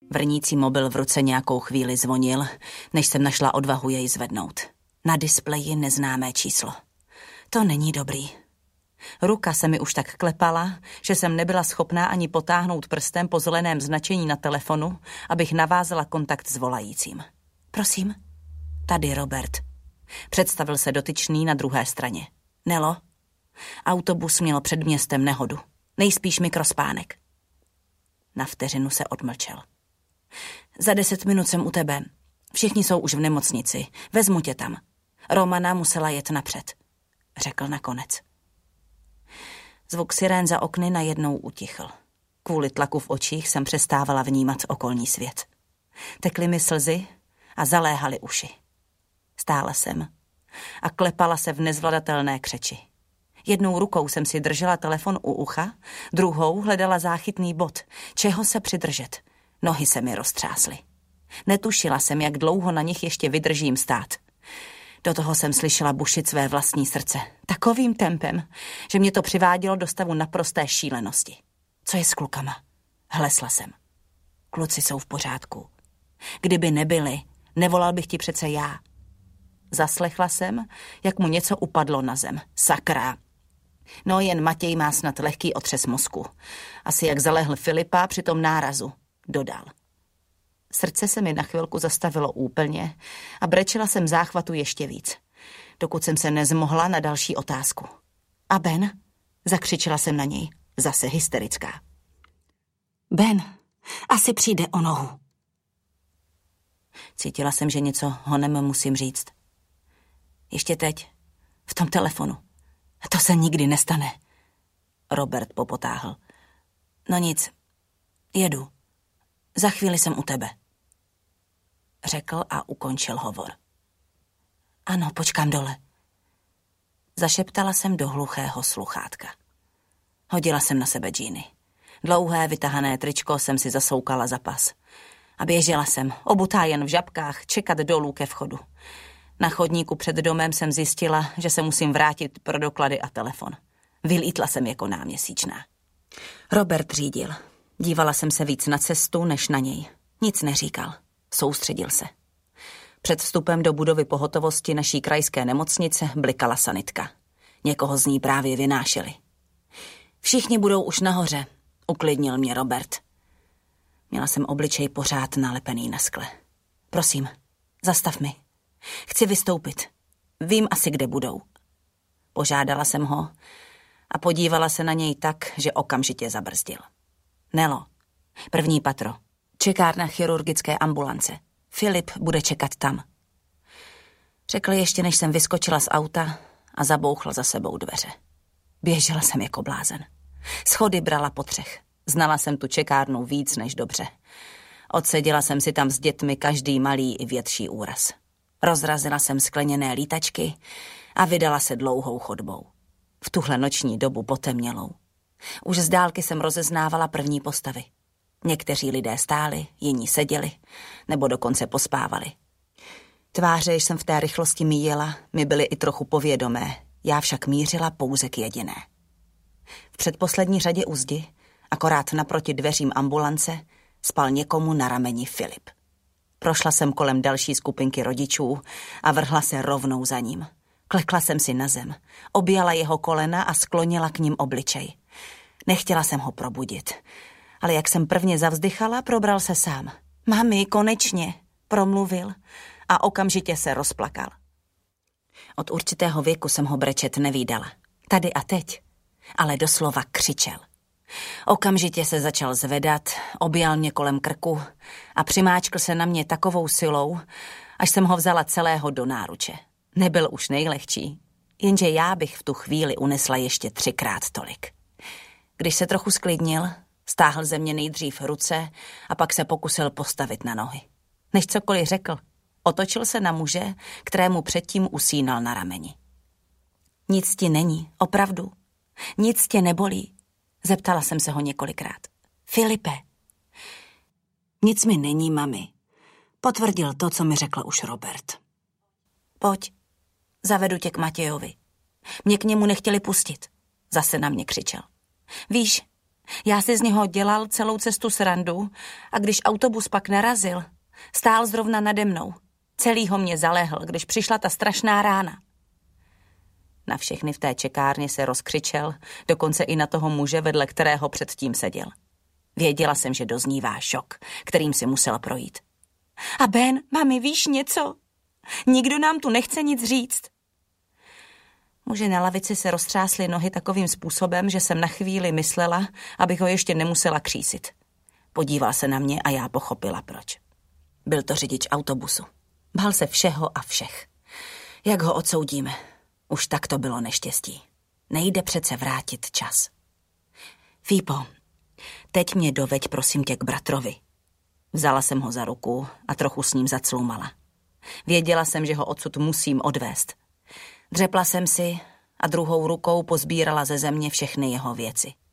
Vrnící mobil v ruce nějakou chvíli zvonil, než jsem našla odvahu jej zvednout. Na displeji neznámé číslo. To není dobrý. Ruka se mi už tak klepala, že jsem nebyla schopná ani potáhnout prstem po zeleném značení na telefonu, abych navázala kontakt s volajícím. Prosím? Tady Robert. Představil se dotyčný na druhé straně. Nelo? Autobus měl před městem nehodu. Nejspíš mikrospánek. Na vteřinu se odmlčel. Za 10 minut jsem u tebe. Všichni jsou už v nemocnici. Vezmu tě tam. Romana musela jet napřed, řekl nakonec. Zvuk sirén za okny najednou utichl. Kvůli tlaku v očích jsem přestávala vnímat okolní svět. Tekly mi slzy a zaléhaly uši. Stála jsem a klepala se v nezvladatelné křeči. Jednou rukou jsem si držela telefon u ucha, druhou hledala záchytný bod, čeho se přidržet. Nohy se mi roztřásly. Netušila jsem, jak dlouho na nich ještě vydržím stát. Do toho jsem slyšela bušit své vlastní srdce. Takovým tempem, že mě to přivádělo do stavu naprosté šílenosti. Co je s klukama? Hlesla jsem. Kluci jsou v pořádku. Kdyby nebyli, nevolal bych ti přece já. Zaslechla jsem, jak mu něco upadlo na zem. Sakra. No jen Matěj má snad lehký otřes mozku. Asi jak zalehl Filipa při tom nárazu, dodal. Srdce se mi na chvilku zastavilo úplně a brečela jsem záchvatu ještě víc, dokud jsem se nezmohla na další otázku. A Ben? Zakřičela jsem na něj, zase hysterická. Ben, asi přijde o nohu. Cítila jsem, že něco honem musím říct. Ještě teď, v tom telefonu. To se nikdy nestane. Robert popotáhl. No nic, jedu. Za chvíli jsem u tebe. Řekl a ukončil hovor. Ano, počkám dole. Zašeptala jsem do hluchého sluchátka. Hodila jsem na sebe džíny. Dlouhé vytahané tričko jsem si zasoukala za pas. A běžela jsem, obutá jen v žabkách, čekat dolů ke vchodu. Na chodníku před domem jsem zjistila, že se musím vrátit pro doklady a telefon. Vylítla jsem jako náměsíčná. Robert řídil. Dívala jsem se víc na cestu, než na něj. Nic neříkal. Soustředil se. Před vstupem do budovy pohotovosti naší krajské nemocnice blikala sanitka. Někoho z ní právě vynášeli. Všichni budou už nahoře, uklidnil mě Robert. Měla jsem obličej pořád nalepený na skle. Prosím, zastav mi. Chci vystoupit. Vím asi, kde budou. Požádala jsem ho a podívala se na něj tak, že okamžitě zabrzdil. Nelo, první patro, čekárna chirurgické ambulance. Filip bude čekat tam. Řekl ještě, než jsem vyskočila z auta a zabouchl za sebou dveře. Běžela jsem jako blázen. Schody brala po 3. Znala jsem tu čekárnu víc než dobře. Odseděla jsem si tam s dětmi každý malý i větší úraz. Rozrazila jsem skleněné lítačky a vydala se dlouhou chodbou. V tuhle noční dobu potemnělou. Už z dálky jsem rozeznávala první postavy. Někteří lidé stáli, jiní seděli, nebo dokonce pospávali. Tváře, jež jsem v té rychlosti míjela, mi byly i trochu povědomé, já však mířila pouze k jediné. V předposlední řadě u zdi, akorát naproti dveřím ambulance, spal někomu na rameni Filip. Prošla jsem kolem další skupinky rodičů a vrhla se rovnou za ním. Klekla jsem si na zem, objala jeho kolena a sklonila k ním obličej. Nechtěla jsem ho probudit, ale jak jsem prvně zavzdychala, probral se sám. Mami, konečně, promluvil a okamžitě se rozplakal. Od určitého věku jsem ho brečet nevídala. Tady a teď, ale doslova křičel. Okamžitě se začal zvedat, objal mě kolem krku a přimáčkl se na mě takovou silou, až jsem ho vzala celého do náruče. Nebyl už nejlehčí, jenže já bych v tu chvíli unesla ještě 3krát tolik. Když se trochu sklidnil, stáhl ze mě nejdřív ruce a pak se pokusil postavit na nohy. Než cokoliv řekl, otočil se na muže, kterému předtím usínal na rameni. Nic ti není, opravdu. Nic tě nebolí, zeptala jsem se ho několikrát. Filipe. Nic mi není, mami. Potvrdil to, co mi řekl už Robert. Pojď, zavedu tě k Matějovi. Mě k němu nechtěli pustit. Zase na mě křičel. Víš, Já si z něho dělal celou cestu srandu a když autobus pak narazil, stál zrovna nade mnou. Celýho mě zalehl, když přišla ta strašná rána. Na všechny v té čekárně se rozkřičel, dokonce i na toho muže, vedle kterého předtím seděl. Věděla jsem, že doznívá šok, kterým si musel projít. A Ben, mami, víš něco? Nikdo nám tu nechce nic říct. Muži na lavici se roztřásly nohy takovým způsobem, že jsem na chvíli myslela, abych ho ještě nemusela křísit. Podíval se na mě a já pochopila, proč. Byl to řidič autobusu. Bál se všeho a všech. Jak ho odsoudíme? Už tak to bylo neštěstí. Nejde přece vrátit čas. Fípo, teď mě doveď prosím tě k bratrovi. Vzala jsem ho za ruku a trochu s ním zaclumala. Věděla jsem, že ho odsud musím odvést. Dřepla jsem si a druhou rukou pozbírala ze země všechny jeho věci.